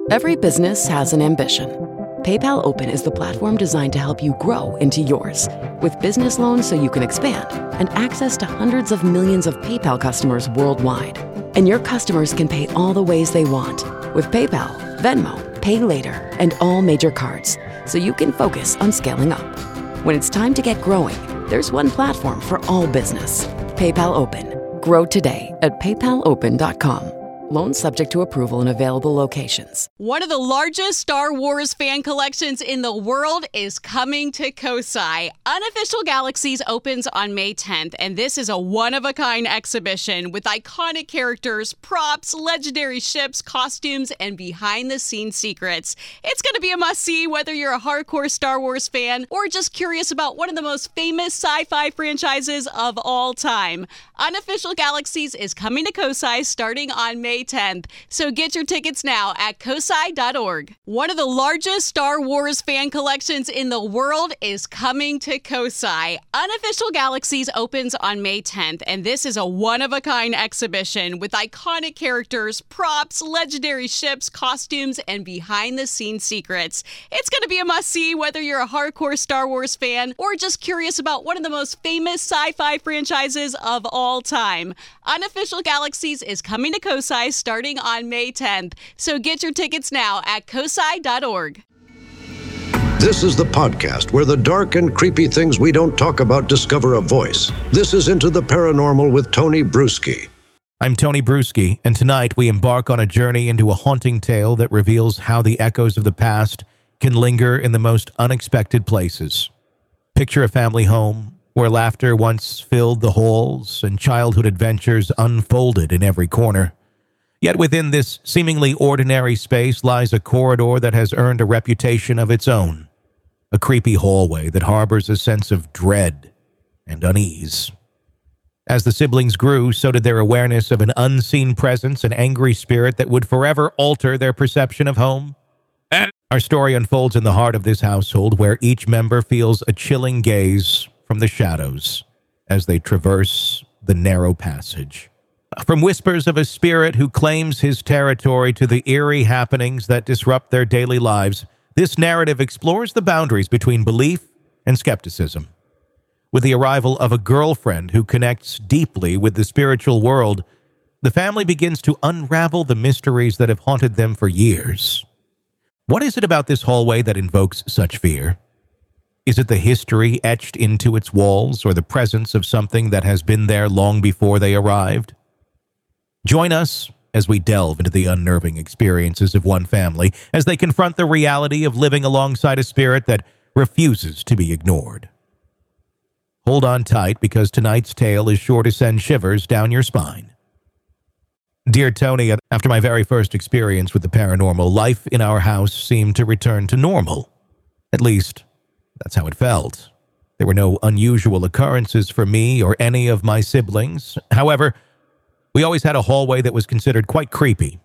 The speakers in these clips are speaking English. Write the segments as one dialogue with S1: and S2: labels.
S1: Every business has an ambition. PayPal Open is the platform designed to help you grow into yours. With business loans so you can expand and access to hundreds of millions of PayPal customers worldwide. And your customers can pay all the ways they want with PayPal, Venmo, Pay Later, and all major cards, so you can focus on scaling up. When it's time to get growing, there's one platform for all business. PayPal Open. Grow today at paypalopen.com. Loans subject to approval in available locations.
S2: One of the largest Star Wars fan collections in the world is coming to Kosai. Unofficial Galaxies opens on May 10th, and this is a one-of-a-kind exhibition with iconic characters, props, legendary ships, costumes, and behind-the-scenes secrets. It's going to be a must-see whether you're a hardcore Star Wars fan or just curious about one of the most famous sci-fi franchises of all time. Unofficial Galaxies is coming to Kosai starting on May 10th, so get your tickets now at kosai.org. One of the largest Star Wars fan collections in the world is coming to Kosai. Unofficial Galaxies opens on May 10th, and this is a one-of-a-kind exhibition with iconic characters, props, legendary ships, costumes, and behind-the-scenes secrets. It's going to be a must-see whether you're a hardcore Star Wars fan or just curious about one of the most famous sci-fi franchises of all time. Unofficial Galaxies is coming to Kosai starting on May 10th. So get your tickets now at kosai.org.
S3: This is the podcast where the dark and creepy things we don't talk about discover a voice. This is Into the Paranormal with Tony Bruschi.
S4: I'm Tony Bruschi, and tonight we embark on a journey into a haunting tale that reveals how the echoes of the past can linger in the most unexpected places. Picture a family home where laughter once filled the halls and childhood adventures unfolded in every corner. Yet within this seemingly ordinary space lies a corridor that has earned a reputation of its own, a creepy hallway that harbors a sense of dread and unease. As the siblings grew, so did their awareness of an unseen presence, an angry spirit that would forever alter their perception of home. Our story unfolds in the heart of this household, where each member feels a chilling gaze from the shadows as they traverse the narrow passage. From whispers of a spirit who claims his territory to the eerie happenings that disrupt their daily lives, this narrative explores the boundaries between belief and skepticism. With the arrival of a girlfriend who connects deeply with the spiritual world, the family begins to unravel the mysteries that have haunted them for years. What is it about this hallway that invokes such fear? Is it the history etched into its walls, or the presence of something that has been there long before they arrived? Join us as we delve into the unnerving experiences of one family as they confront the reality of living alongside a spirit that refuses to be ignored. Hold on tight, because tonight's tale is sure to send shivers down your spine. Dear Tony, after my very first experience with the paranormal, life in our house seemed to return to normal. At least, that's how it felt. There were no unusual occurrences for me or any of my siblings. However, we always had a hallway that was considered quite creepy.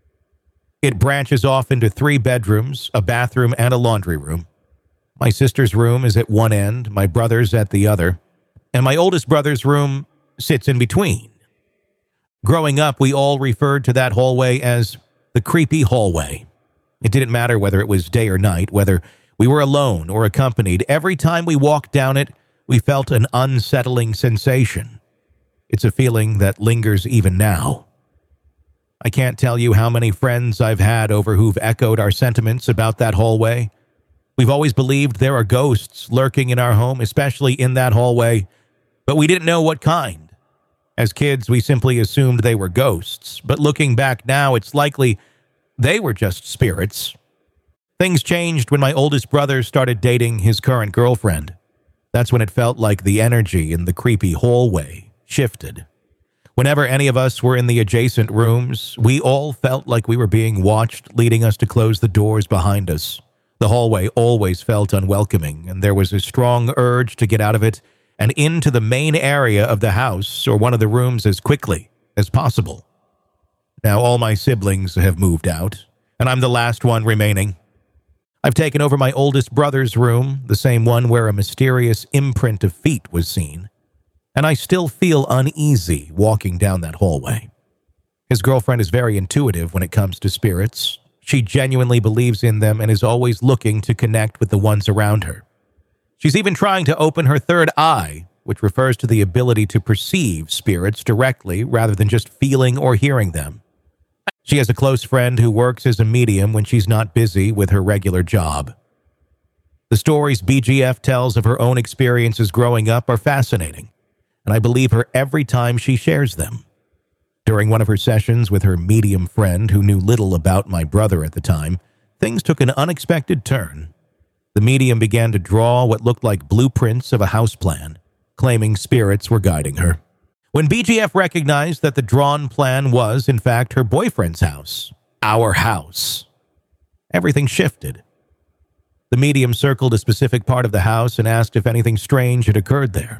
S4: It branches off into 3 bedrooms, a bathroom, and a laundry room. My sister's room is at one end, my brother's at the other, and my oldest brother's room sits in between. Growing up, we all referred to that hallway as the creepy hallway. It didn't matter whether it was day or night, whether we were alone or accompanied. Every time we walked down it, we felt an unsettling sensation. It's a feeling that lingers even now. I can't tell you how many friends I've had over who've echoed our sentiments about that hallway. We've always believed there are ghosts lurking in our home, especially in that hallway, but we didn't know what kind. As kids, we simply assumed they were ghosts, but looking back now, it's likely they were just spirits. Things changed when my oldest brother started dating his current girlfriend. That's when it felt like the energy in the creepy hallway shifted. Whenever any of us were in the adjacent rooms, we all felt like we were being watched, leading us to close the doors behind us. The hallway always felt unwelcoming, and there was a strong urge to get out of it and into the main area of the house or one of the rooms as quickly as possible. Now all my siblings have moved out, and I'm the last one remaining. I've taken over my oldest brother's room, the same one where a mysterious imprint of feet was seen, and I still feel uneasy walking down that hallway. His girlfriend is very intuitive when it comes to spirits. She genuinely believes in them and is always looking to connect with the ones around her. She's even trying to open her third eye, which refers to the ability to perceive spirits directly rather than just feeling or hearing them. She has a close friend who works as a medium when she's not busy with her regular job. The stories BGF tells of her own experiences growing up are fascinating, and I believe her every time she shares them. During one of her sessions with her medium friend who knew little about my brother at the time, things took an unexpected turn. The medium began to draw what looked like blueprints of a house plan, claiming spirits were guiding her. When BGF recognized that the drawn plan was, in fact, her boyfriend's house, our house, everything shifted. The medium circled a specific part of the house and asked if anything strange had occurred there.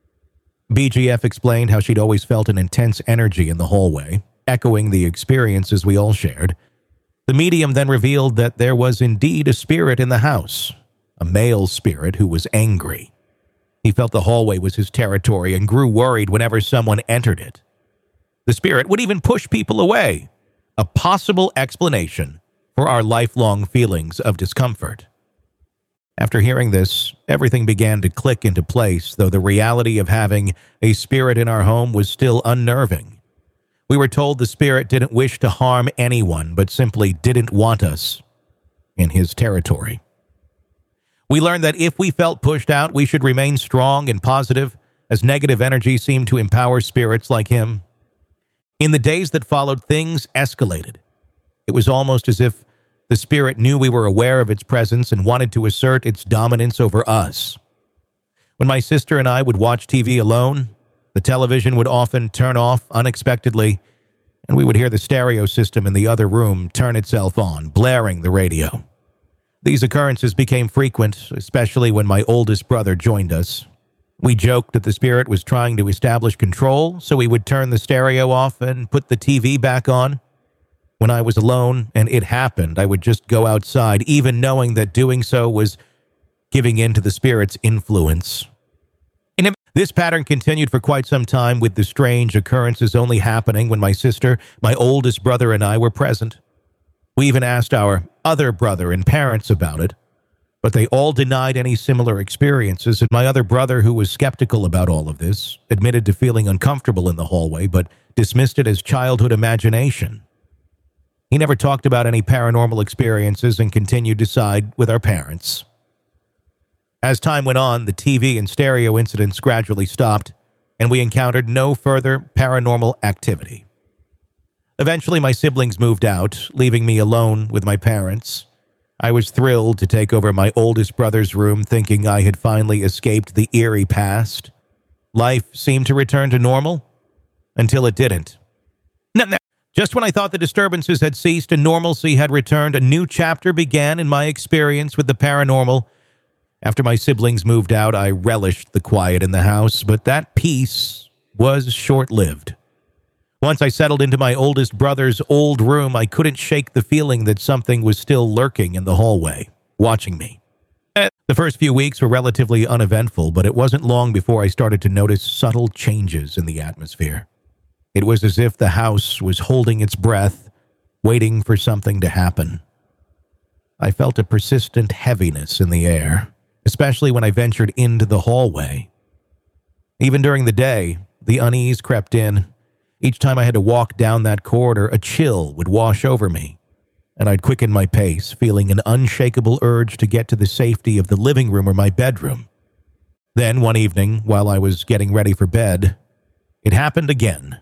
S4: BGF explained how she'd always felt an intense energy in the hallway, echoing the experiences we all shared. The medium then revealed that there was indeed a spirit in the house, a male spirit who was angry. He felt the hallway was his territory and grew worried whenever someone entered it. The spirit would even push people away, a possible explanation for our lifelong feelings of discomfort. After hearing this, everything began to click into place, though the reality of having a spirit in our home was still unnerving. We were told the spirit didn't wish to harm anyone, but simply didn't want us in his territory. We learned that if we felt pushed out, we should remain strong and positive, as negative energy seemed to empower spirits like him. In the days that followed, things escalated. It was almost as if the spirit knew we were aware of its presence and wanted to assert its dominance over us. When my sister and I would watch TV alone, the television would often turn off unexpectedly, and we would hear the stereo system in the other room turn itself on, blaring the radio. These occurrences became frequent, especially when my oldest brother joined us. We joked that the spirit was trying to establish control, so we would turn the stereo off and put the TV back on. When I was alone and it happened, I would just go outside, even knowing that doing so was giving in to the spirit's influence. This pattern continued for quite some time, with the strange occurrences only happening when my sister, my oldest brother, and I were present. We even asked our other brother and parents about it, but they all denied any similar experiences, and my other brother, who was skeptical about all of this, admitted to feeling uncomfortable in the hallway, but dismissed it as childhood imagination. He never talked about any paranormal experiences and continued to side with our parents. As time went on, the TV and stereo incidents gradually stopped, and we encountered no further paranormal activity. Eventually, my siblings moved out, leaving me alone with my parents. I was thrilled to take over my oldest brother's room, thinking I had finally escaped the eerie past. Life seemed to return to normal, until it didn't. Just when I thought the disturbances had ceased and normalcy had returned, a new chapter began in my experience with the paranormal. After my siblings moved out, I relished the quiet in the house, but that peace was short-lived. Once I settled into my oldest brother's old room, I couldn't shake the feeling that something was still lurking in the hallway, watching me. The first few weeks were relatively uneventful, but it wasn't long before I started to notice subtle changes in the atmosphere. It was as if the house was holding its breath, waiting for something to happen. I felt a persistent heaviness in the air, especially when I ventured into the hallway. Even during the day, the unease crept in. Each time I had to walk down that corridor, a chill would wash over me, and I'd quicken my pace, feeling an unshakable urge to get to the safety of the living room or my bedroom. Then, one evening, while I was getting ready for bed, it happened again.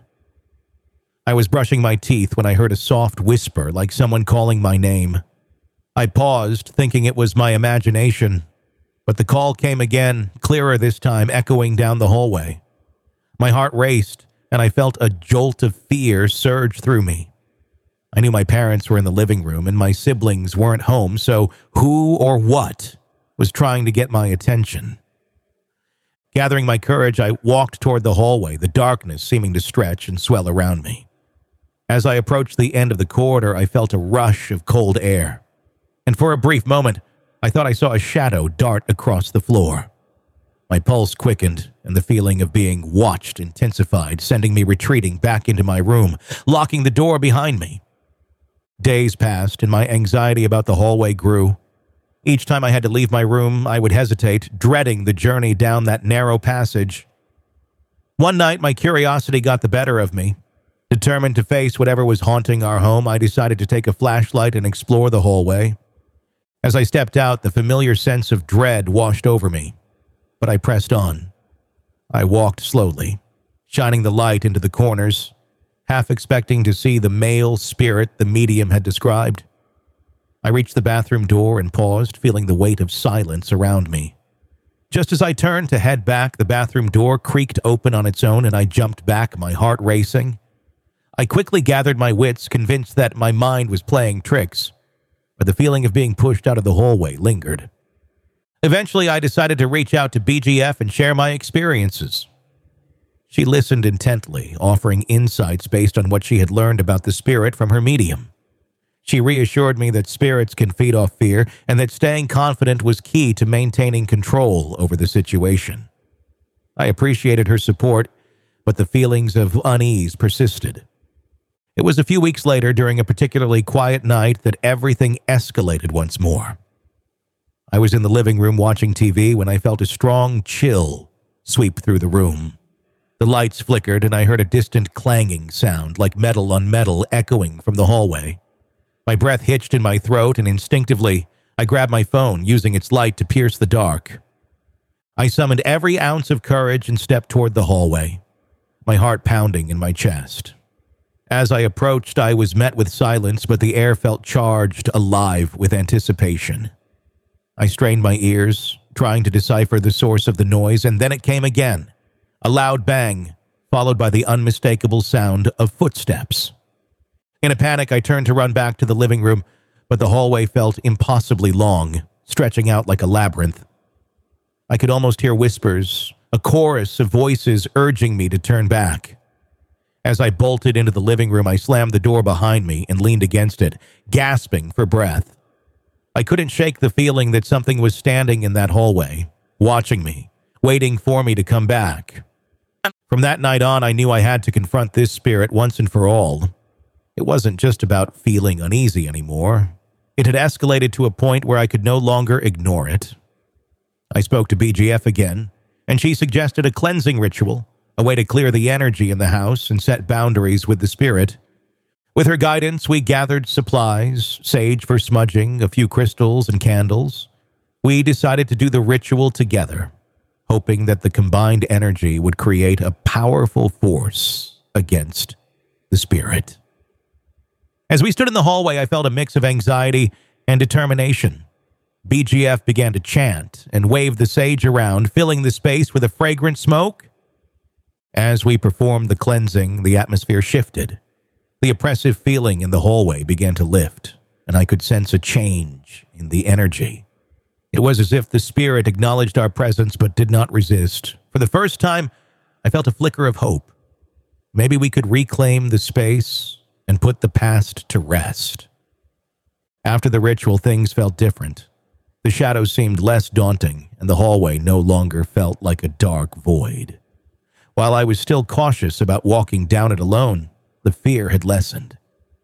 S4: I was brushing my teeth when I heard a soft whisper, like someone calling my name. I paused, thinking it was my imagination, but the call came again, clearer this time, echoing down the hallway. My heart raced, and I felt a jolt of fear surge through me. I knew my parents were in the living room, and my siblings weren't home, so who or what was trying to get my attention? Gathering my courage, I walked toward the hallway, the darkness seeming to stretch and swell around me. As I approached the end of the corridor, I felt a rush of cold air, and for a brief moment, I thought I saw a shadow dart across the floor. My pulse quickened, and the feeling of being watched intensified, sending me retreating back into my room, locking the door behind me. Days passed, and my anxiety about the hallway grew. Each time I had to leave my room, I would hesitate, dreading the journey down that narrow passage. One night, my curiosity got the better of me. Determined to face whatever was haunting our home, I decided to take a flashlight and explore the hallway. As I stepped out, the familiar sense of dread washed over me, but I pressed on. I walked slowly, shining the light into the corners, half expecting to see the male spirit the medium had described. I reached the bathroom door and paused, feeling the weight of silence around me. Just as I turned to head back, the bathroom door creaked open on its own and I jumped back, my heart racing. I quickly gathered my wits, convinced that my mind was playing tricks, but the feeling of being pushed out of the hallway lingered. Eventually, I decided to reach out to BGF and share my experiences. She listened intently, offering insights based on what she had learned about the spirit from her medium. She reassured me that spirits can feed off fear and that staying confident was key to maintaining control over the situation. I appreciated her support, but the feelings of unease persisted. It was a few weeks later, during a particularly quiet night, that everything escalated once more. I was in the living room watching TV when I felt a strong chill sweep through the room. The lights flickered and I heard a distant clanging sound, like metal on metal, echoing from the hallway. My breath hitched in my throat, and instinctively, I grabbed my phone, using its light to pierce the dark. I summoned every ounce of courage and stepped toward the hallway, my heart pounding in my chest. As I approached, I was met with silence, but the air felt charged, alive with anticipation. I strained my ears, trying to decipher the source of the noise, and then it came again, a loud bang, followed by the unmistakable sound of footsteps. In a panic, I turned to run back to the living room, but the hallway felt impossibly long, stretching out like a labyrinth. I could almost hear whispers, a chorus of voices urging me to turn back. As I bolted into the living room, I slammed the door behind me and leaned against it, gasping for breath. I couldn't shake the feeling that something was standing in that hallway, watching me, waiting for me to come back. From that night on, I knew I had to confront this spirit once and for all. It wasn't just about feeling uneasy anymore. It had escalated to a point where I could no longer ignore it. I spoke to BGF again, and she suggested a cleansing ritual, a way to clear the energy in the house and set boundaries with the spirit. With her guidance, we gathered supplies, sage for smudging, a few crystals and candles. We decided to do the ritual together, hoping that the combined energy would create a powerful force against the spirit. As we stood in the hallway, I felt a mix of anxiety and determination. BGF began to chant and wave the sage around, filling the space with a fragrant smoke. As we performed the cleansing, the atmosphere shifted. The oppressive feeling in the hallway began to lift, and I could sense a change in the energy. It was as if the spirit acknowledged our presence but did not resist. For the first time, I felt a flicker of hope. Maybe we could reclaim the space and put the past to rest. After the ritual, things felt different. The shadows seemed less daunting, and the hallway no longer felt like a dark void. While I was still cautious about walking down it alone, the fear had lessened.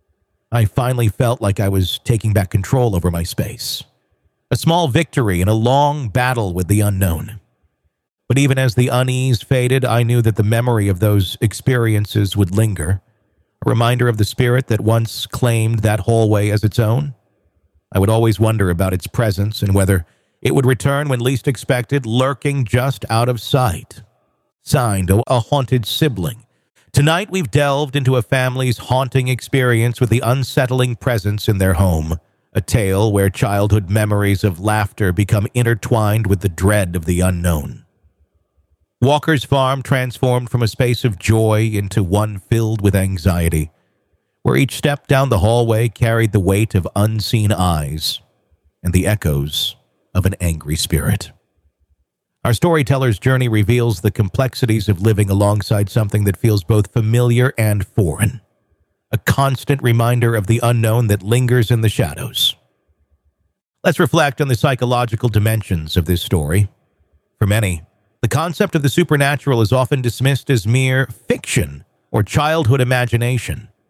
S4: I finally felt like I was taking back control over my space. A small victory in a long battle with the unknown. But even as the unease faded, I knew that the memory of those experiences would linger, a reminder of the spirit that once claimed that hallway as its own. I would always wonder about its presence and whether it would return when least expected, lurking just out of sight. Signed, a haunted sibling. Tonight, we've delved into a family's haunting experience with the unsettling presence in their home, a tale where childhood memories of laughter become intertwined with the dread of the unknown. Walker's Farm transformed from a space of joy into one filled with anxiety, where each step down the hallway carried the weight of unseen eyes and the echoes of an angry spirit. Our storyteller's journey reveals the complexities of living alongside something that feels both familiar and foreign, a constant reminder of the unknown that lingers in the shadows. Let's reflect on the psychological dimensions of this story. For many, the concept of the supernatural is often dismissed as mere fiction or childhood imagination.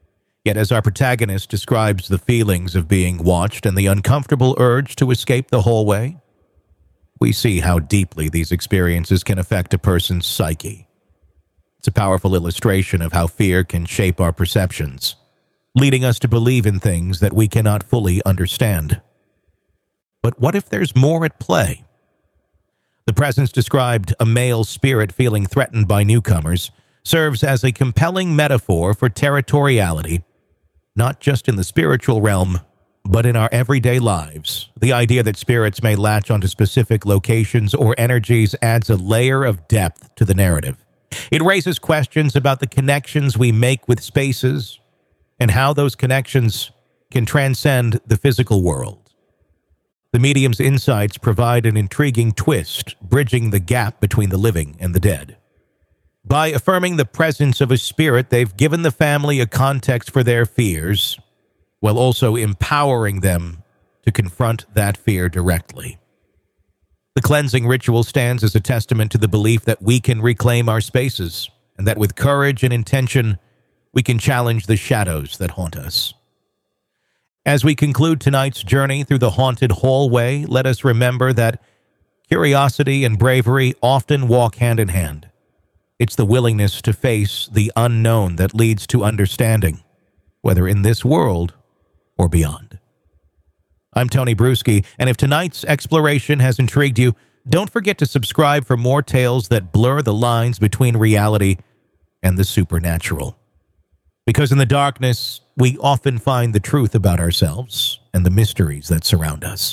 S4: Yet as our protagonist describes the feelings of being watched and the uncomfortable urge to escape the hallway, we see how deeply these experiences can affect a person's psyche. It's a powerful illustration of how fear can shape our perceptions, leading us to believe in things that we cannot fully understand. But what if there's more at play? The presence described, a male spirit feeling threatened by newcomers, serves as a compelling metaphor for territoriality, not just in the spiritual realm, but in our everyday lives. The idea that spirits may latch onto specific locations or energies adds a layer of depth to the narrative. It raises questions about the connections we make with spaces and how those connections can transcend the physical world. The medium's insights provide an intriguing twist, bridging the gap between the living and the dead. By affirming the presence of a spirit, they've given the family a context for their fears, while also empowering them to confront that fear directly. The cleansing ritual stands as a testament to the belief that we can reclaim our spaces, and that with courage and intention, we can challenge the shadows that haunt us. As we conclude tonight's journey through the haunted hallway, let us remember that curiosity and bravery often walk hand in hand. It's the willingness to face the unknown that leads to understanding, whether in this world or beyond. I'm Tony Bruschi, and if tonight's exploration has intrigued you, don't forget to subscribe for more tales that blur the lines between reality and the supernatural. Because in the darkness, we often find the truth about ourselves and the mysteries that surround us.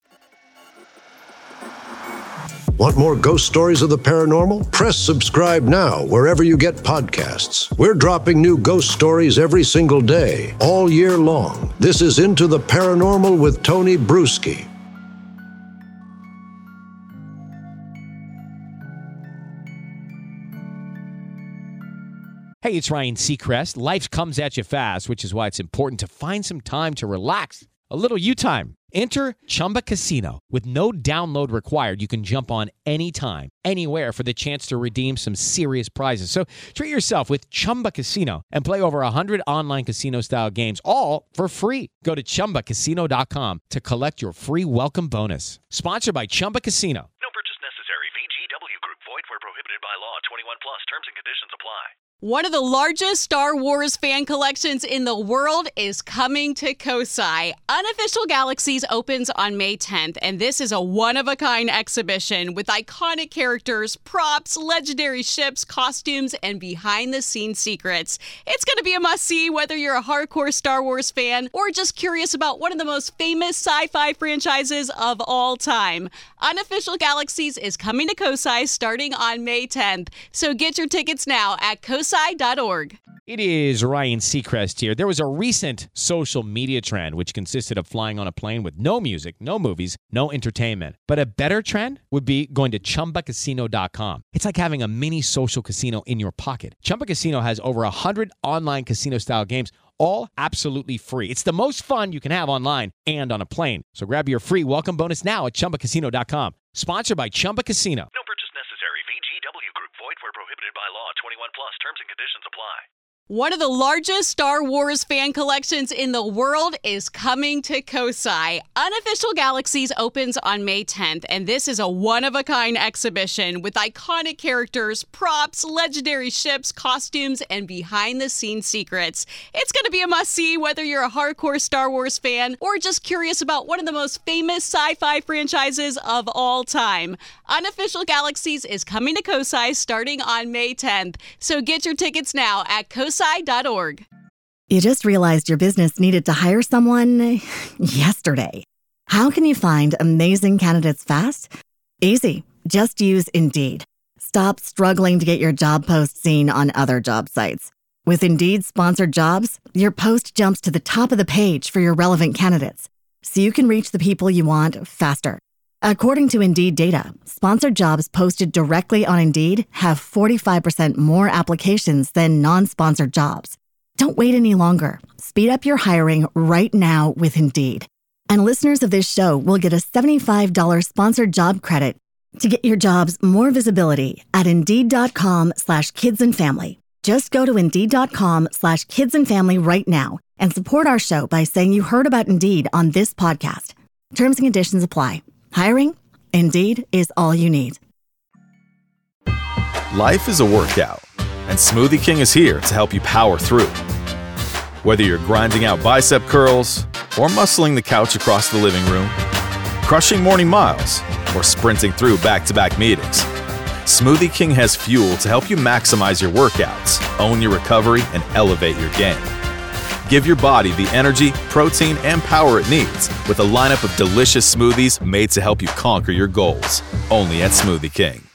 S3: Want more ghost stories of the paranormal? Press subscribe now wherever you get podcasts. We're dropping new ghost stories every single day, all year long. This is Into the Paranormal with Tony Bruschi.
S5: Hey, it's Ryan Seacrest. Life comes at you fast, which is why it's important to find some time to relax. A little you time. Enter Chumba Casino. With no download required, you can jump on anytime, anywhere for the chance to redeem some serious prizes. So treat yourself with Chumba Casino and play over 100 online casino-style games, all for free. Go to ChumbaCasino.com to collect your free welcome bonus. Sponsored by Chumba Casino.
S6: No purchase necessary. VGW Group. Void where prohibited by law. 21 plus. Terms and conditions apply.
S2: One of the largest Star Wars fan collections in the world is coming to Kosai. Unofficial Galaxies opens on May 10th, and this is a one-of-a-kind exhibition with iconic characters, props, legendary ships, costumes, and behind-the-scenes secrets. It's going to be a must-see whether you're a hardcore Star Wars fan or just curious about one of the most famous sci-fi franchises of all time. Unofficial Galaxies is coming to Kosai starting on May 10th, so get your tickets now at kosai.org.
S5: It is Ryan Seacrest here. There was a recent social media trend which consisted of flying on a plane with no music, no movies, no entertainment. But a better trend would be going to ChumbaCasino.com. It's like having a mini social casino in your pocket. Chumba Casino has over 100 online casino-style games, all absolutely free. It's the most fun you can have online and on a plane. So grab your free welcome bonus now at ChumbaCasino.com. Sponsored by Chumba Casino.
S6: No purchase necessary. VGW Group. Void where prohibited by law. 21 plus. Terms and conditions apply.
S2: One of the largest Star Wars fan collections in the world is coming to Kosai. Unofficial Galaxies opens on May 10th, and this is a one-of-a-kind exhibition with iconic characters, props, legendary ships, costumes, and behind-the-scenes secrets. It's going to be a must-see whether you're a hardcore Star Wars fan or just curious about one of the most famous sci-fi franchises of all time. Unofficial Galaxies is coming to Kosai starting on May 10th, so get your tickets now at kosai.org.
S7: You just realized your business needed to hire someone yesterday. How can you find amazing candidates fast? Easy. Just use Indeed. Stop struggling to get your job post seen on other job sites. With Indeed sponsored jobs, your post jumps to the top of the page for your relevant candidates, so you can reach the people you want faster. According to Indeed data, sponsored jobs posted directly on Indeed have 45% more applications than non-sponsored jobs. Don't wait any longer. Speed up your hiring right now with Indeed. And listeners of this show will get a $75 sponsored job credit to get your jobs more visibility at Indeed.com/kidsandfamily. Just go to Indeed.com/kidsandfamily right now And support our show by saying you heard about Indeed on this podcast. Terms and conditions apply. Hiring? Indeed is all you need.
S8: Life is a workout, and Smoothie King is here to help you power through. Whether you're grinding out bicep curls or muscling the couch across the living room, crushing morning miles, or sprinting through back-to-back meetings, Smoothie King has fuel to help you maximize your workouts, own your recovery, and elevate your game. Give your body the energy, protein, and power it needs with a lineup of delicious smoothies made to help you conquer your goals. Only at Smoothie King.